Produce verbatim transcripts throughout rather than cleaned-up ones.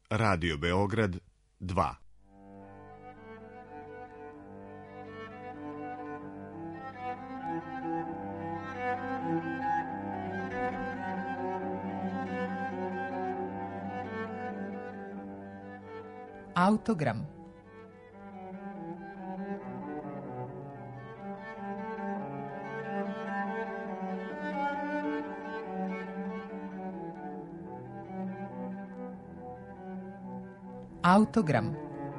Radio Beograd dva. Autogram. Autogram.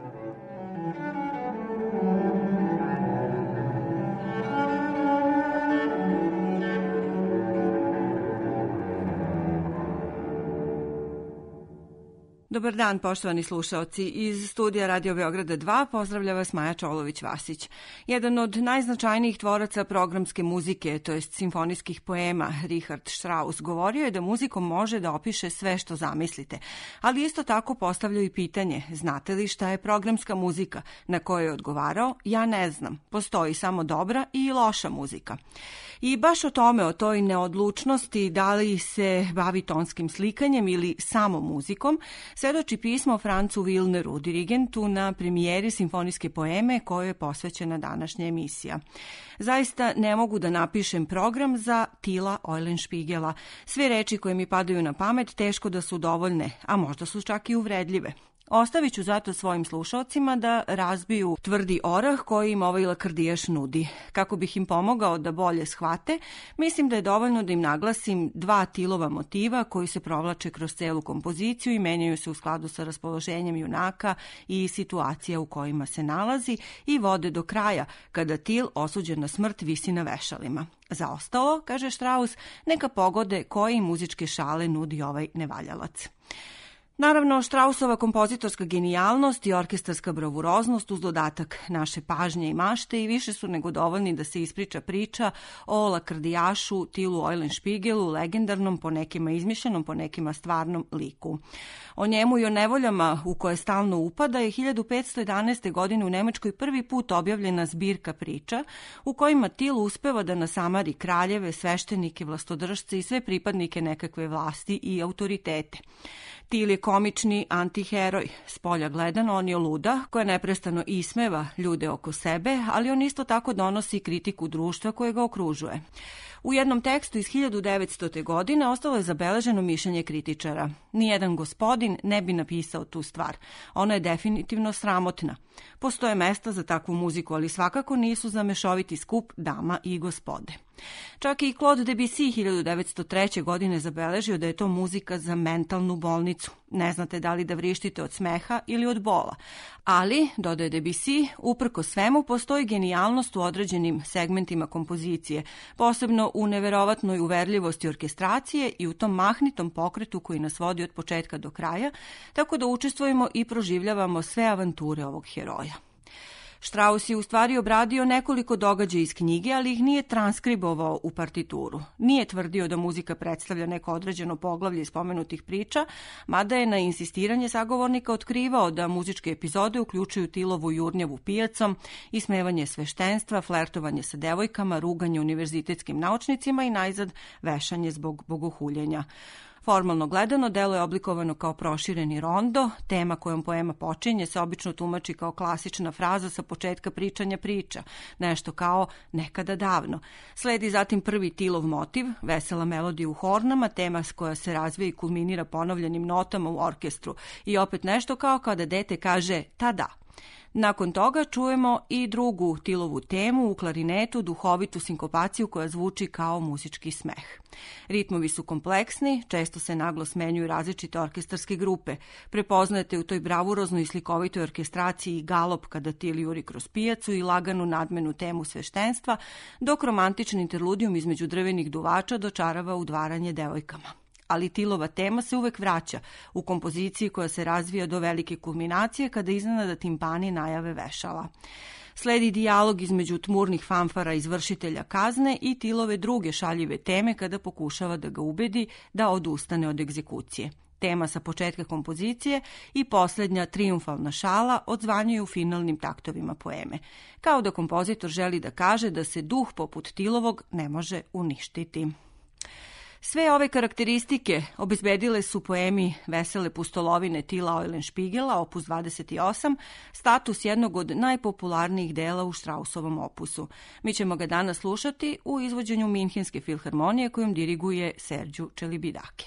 Dobar dan, poštovani slušaoci. Iz studija Radio Beograda dva pozdravlja vas Maja Čolović-Vasić. Jedan od najznačajnijih tvoraca programske muzike, to jest simfonijskih poema, Richard Strauss, govorio je da muzikom može da opiše sve što zamislite, ali isto tako postavljaju i pitanje, znate li šta je programska muzika, na koje je odgovarao, ja ne znam, postoji samo dobra i loša muzika. I baš o tome, o toj neodlučnosti, da li se bavi tonskim slikanjem ili samo muzikom, svedoči pismo Francu Wilneru, dirigentu na premijeri simfonijske poeme kojoj je posvećena današnja emisija. Zaista ne mogu da napišem program za Tila Eulenspiegela. Sve reči koje mi padaju na pamet teško da su dovoljne, a možda su čak i uvredljive. Ostavit ću zato svojim slušalcima da razbiju tvrdi orah koji im ovaj lakrdijaš nudi. Kako bih im pomogao da bolje shvate, mislim da je dovoljno da im naglasim dva Tilova motiva koji se provlače kroz celu kompoziciju i menjaju se u skladu sa raspoloženjem junaka i situacija u kojima se nalazi i vode do kraja, kada Til, osuđen na smrt, visi na vešalima. Za ostalo, kaže Strauss, neka pogode koje muzičke šale nudi ovaj nevaljalac. Naravno, Straussova kompozitorska genijalnost i orkestarska bravuroznost uz dodatak naše pažnje i mašte i više su nego dovoljni da se ispriča priča o lakrdijašu Tilu Eulenspiegelu, legendarnom, po nekima izmišljenom, po nekima stvarnom liku. O njemu i o nevoljama u koje stalno upada je hiljadu petsto jedanaeste. godine u Nemačkoj prvi put objavljena zbirka priča u kojima Til uspeva da nasamari kraljeve, sveštenike, vlastodržce i sve pripadnike nekakve vlasti i autoritete. Til je komični antiheroj. S polja gledano, on je luda koja neprestano ismeva ljude oko sebe, ali on isto tako donosi kritiku društva koje ga okružuje. U jednom tekstu iz hiljadu devetstote. godine ostalo je zabeleženo mišljenje kritičara. Nijedan gospodin ne bi napisao tu stvar. Ona je definitivno sramotna. Postoje mesta za takvu muziku, ali svakako nisu za mešoviti skup dama i gospode. Čak i Claude Debussy hiljadu devetsto treće. godine zabeležio da je to muzika za mentalnu bolnicu. Ne znate da li da vrištite od smeha ili od bola. Ali, dodaje Debussy, uprko svemu postoji genijalnost u određenim segmentima kompozicije, posebno u neverovatnoj uverljivosti orkestracije i u tom mahnitom pokretu koji nas vodi od početka do kraja, tako da učestvujemo i proživljavamo sve avanture ovog heroja. Strauss je u stvari obradio nekoliko događaja iz knjige, ali ih nije transkribovao u partituru. Nije tvrdio da muzika predstavlja neko određeno poglavlje spomenutih priča, mada je na insistiranje sagovornika otkrivao da muzičke epizode uključuju Tilovu jurnjavu pijacom, ismevanje sveštenstva, flertovanje sa devojkama, ruganje univerzitetskim naučnicima i najzad vešanje zbog bogohuljenja. Formalno gledano, delo je oblikovano kao prošireni rondo, tema kojom poema počinje se obično tumači kao klasična fraza sa početka pričanja priča, nešto kao nekada davno. Sledi zatim prvi Tilov motiv, vesela melodija u hornama, tema koja se razvija i kulminira ponovljenim notama u orkestru i opet nešto kao kada dete kaže tada. Nakon toga čujemo i drugu Tilovu temu u klarinetu, duhovitu sinkopaciju koja zvuči kao muzički smeh. Ritmovi su kompleksni, često se naglo smenjuju različite orkestarske grupe. Prepoznajete u toj bravuroznoj i slikovitoj orkestraciji galop kada Til juri kroz pijacu i laganu nadmenu temu sveštenstva, dok romantični interludijum između drvenih duvača dočarava udvaranje devojkama. Ali Tilova tema se uvek vraća u kompoziciji koja se razvija do velike kulminacije kada iznenada timpani najave vešala. Sledi dijalog između tmurnih fanfara izvršitelja kazne i Tilove druge šaljive teme kada pokušava da ga ubedi da odustane od egzekucije. Tema sa početka kompozicije i posljednja trijumfalna šala odzvanjuju finalnim taktovima poeme. Kao da kompozitor želi da kaže da se duh poput Tilovog ne može uništiti. Sve ove karakteristike obezbedile su poemi Vesele pustolovine Tila Eulenspiegela, opus dvadeset osam, status jednog od najpopularnijih dela u Straussovom opusu. Mi ćemo ga danas slušati u izvođenju Minhenske filharmonije kojom diriguje Serđu Čelibidake.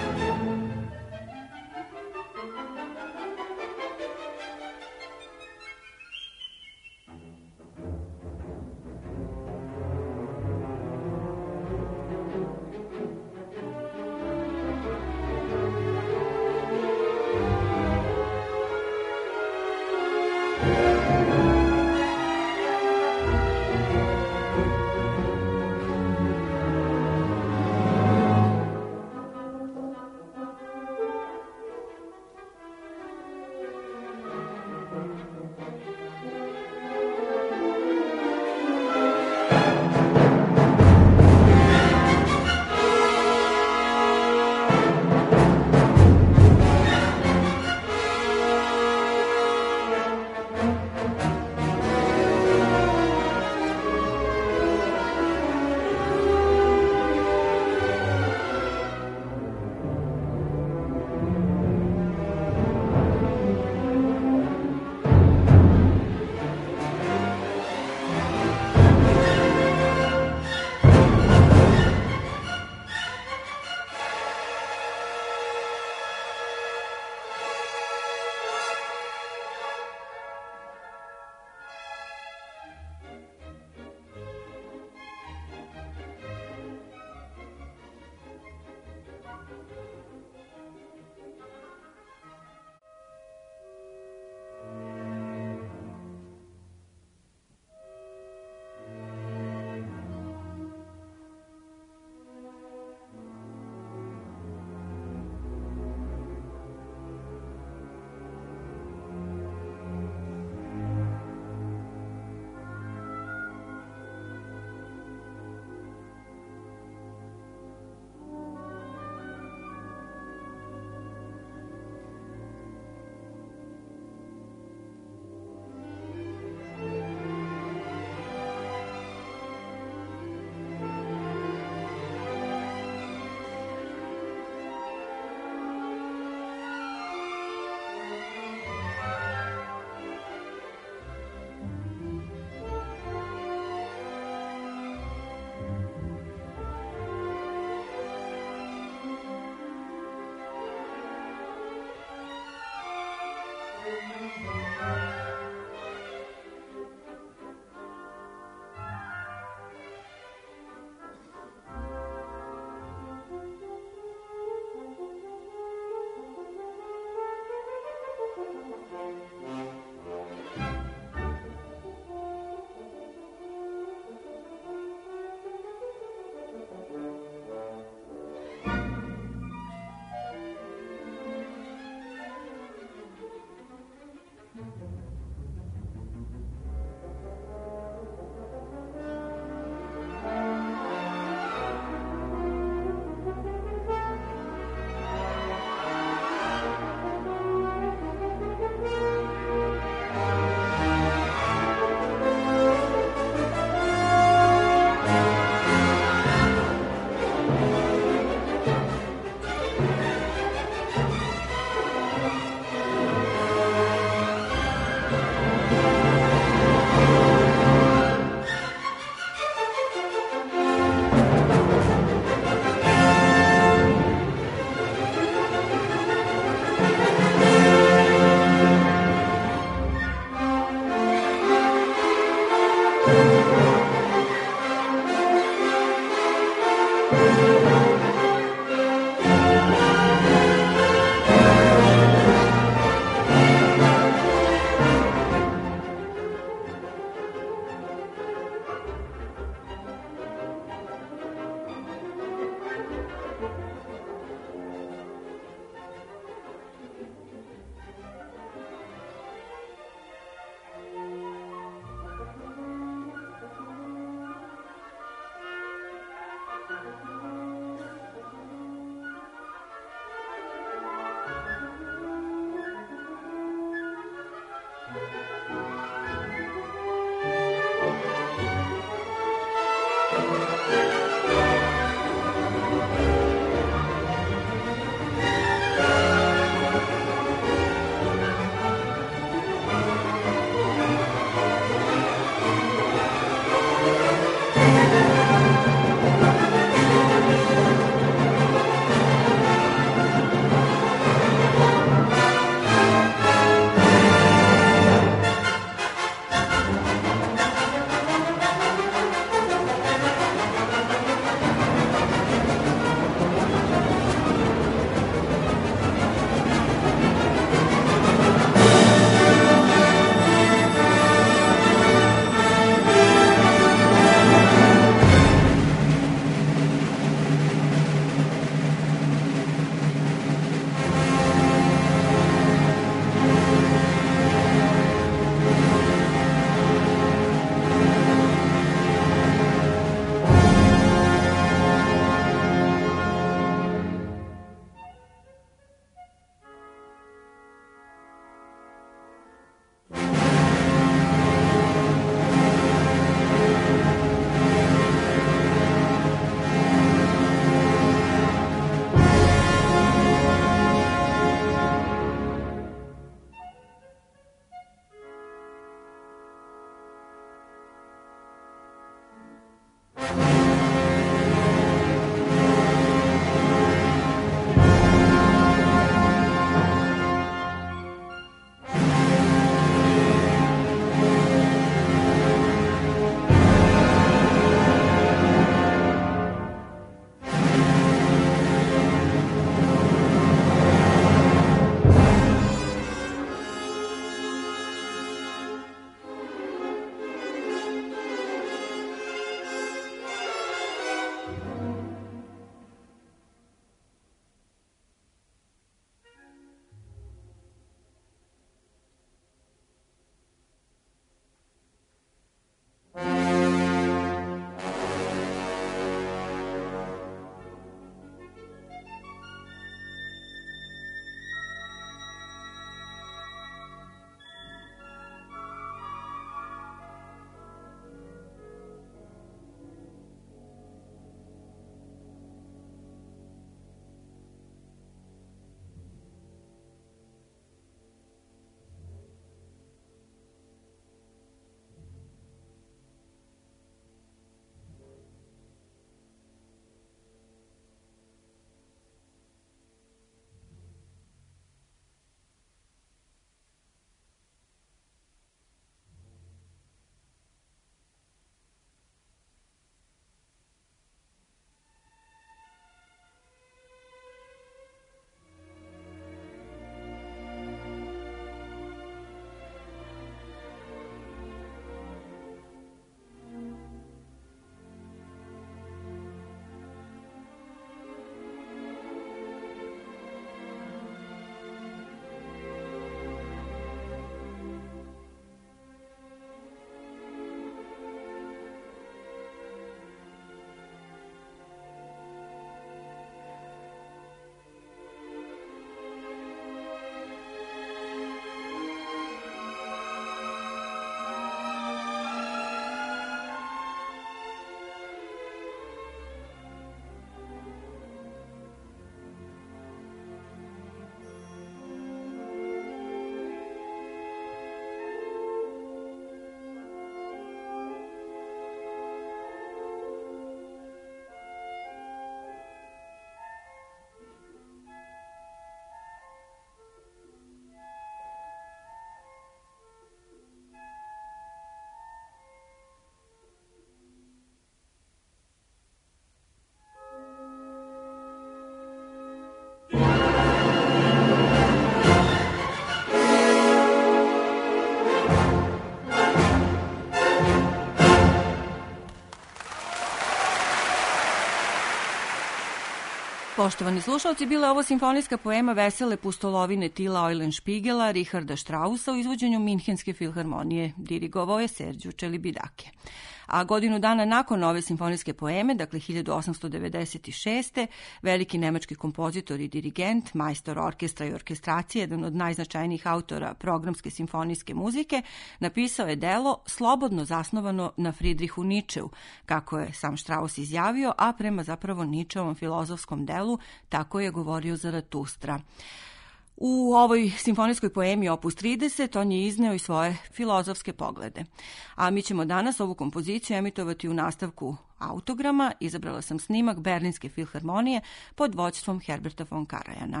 Poštovani slušalci, bila je ovo simfonijska poema Vesele pustolovine Tila Eulenspiegela, Richarda Straussa u izvođenju Minhenske filharmonije. Dirigovao je Serđu Čelibidake. A godinu dana nakon ove simfonijske poeme, dakle hiljadu osamsto devedeset šeste. veliki nemački kompozitor i dirigent, majstor orkestra i orkestracije, jedan od najznačajnijih autora programske simfonijske muzike, napisao je delo slobodno zasnovano na Friedrichu Ničeu, kako je sam Strauss izjavio, a prema zapravo Ničeovom filozofskom delu tako je govorio Zaratustra. U ovoj simfonijskoj poemi Opus trideset on je izneo i svoje filozofske poglede. A mi ćemo danas ovu kompoziciju emitovati u nastavku autograma. Izabrala sam snimak Berlinske filharmonije pod vođstvom Herberta von Karajana.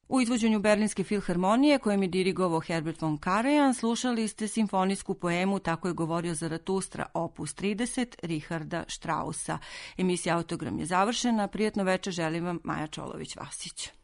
U izvođenju Berlinske filharmonije, kojem je dirigovao Herbert von Karajan, slušali ste simfonijsku poemu Tako je govorio Zaratustra, opus trideset, Richarda Straussa. Emisija Autogram je završena. Prijatno večer želim vam Maja Čolović-Vasić.